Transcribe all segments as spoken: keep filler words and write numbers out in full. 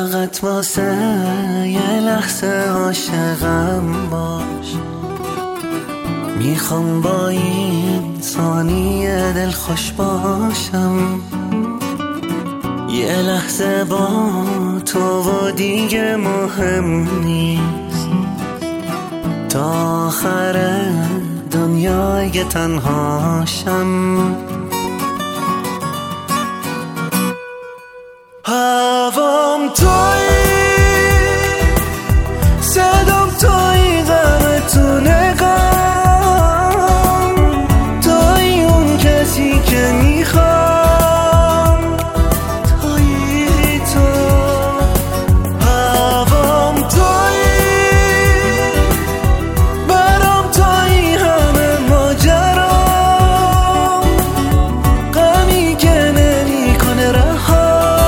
فقط واسه یه لحظه عاشقم باش. میخوام با این ثانیه دل خوش باشم، یه لحظه با تو و دیگه مهم نیست، تا آخر دنیای تنهاشم. هوام تویی، صدام تویی، غم تو نگام، تویی اون کسی که میخوام، تویی تو. هوام تویی، برام تویی، همه ماجرام، غمی که نمیکنه رها.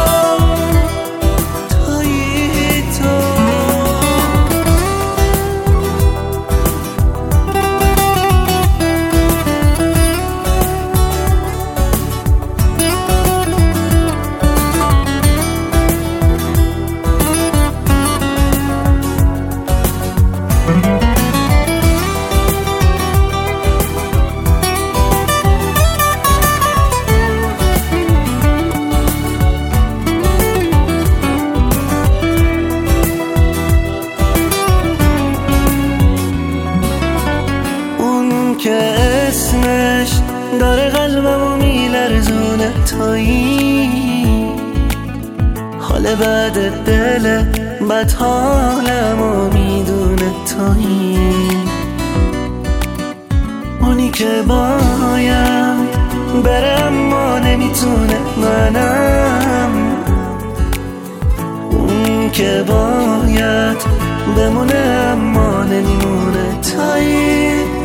که اسمش داره قلبمو میلرزونه، تویی حال بعد دل بد حالمو میدونه، تویی اونی که باید بره اما نمیتونه، منم اون که باید بمونه اما نمیمونه، تویی